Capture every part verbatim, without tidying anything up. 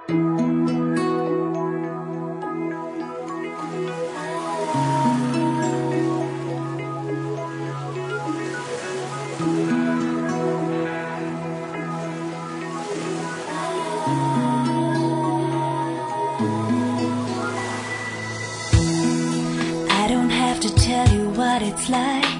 I don't have to tell you what it's like.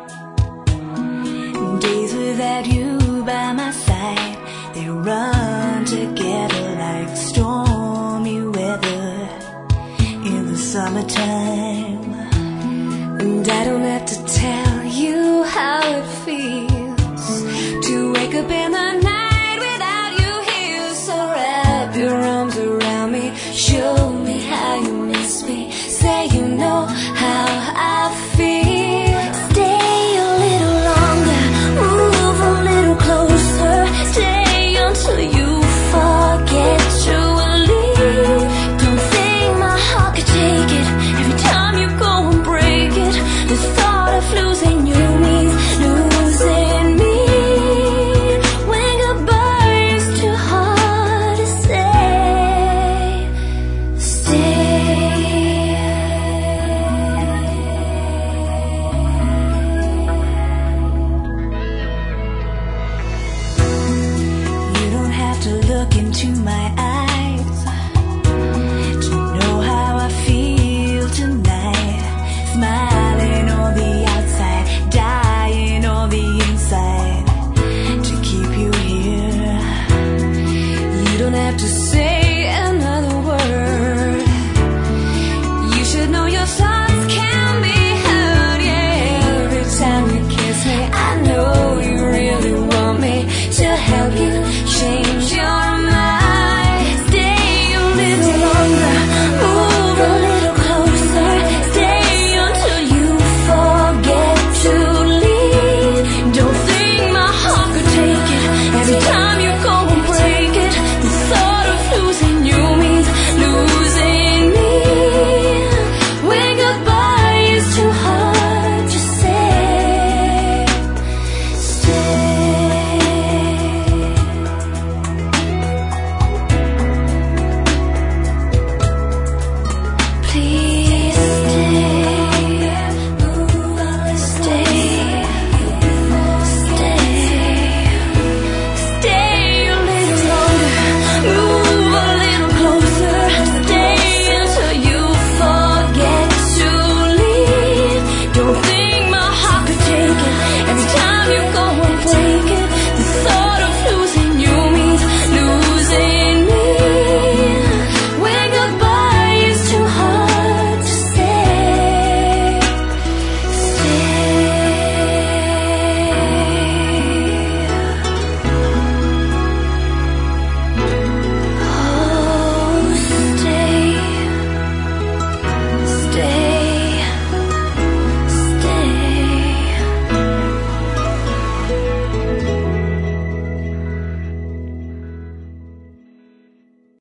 Days without you by my side, they run together like stormy weather in the summertime. And I don't have to tell you how it feels to wake up in the night without you here. So wrap your arms around me, show me how you miss me, say you know how I feel. Stay a little longer, move a little closer, stay until you forget you will leave. Don't think my heart could take it, every time you go and break it. The thought of losing you means losing me. When goodbye is too hard to say, stay. You don't have to look into my eyes to know how I feel tonight. Smiling on the outside, dying on the inside to keep you here. You don't have to say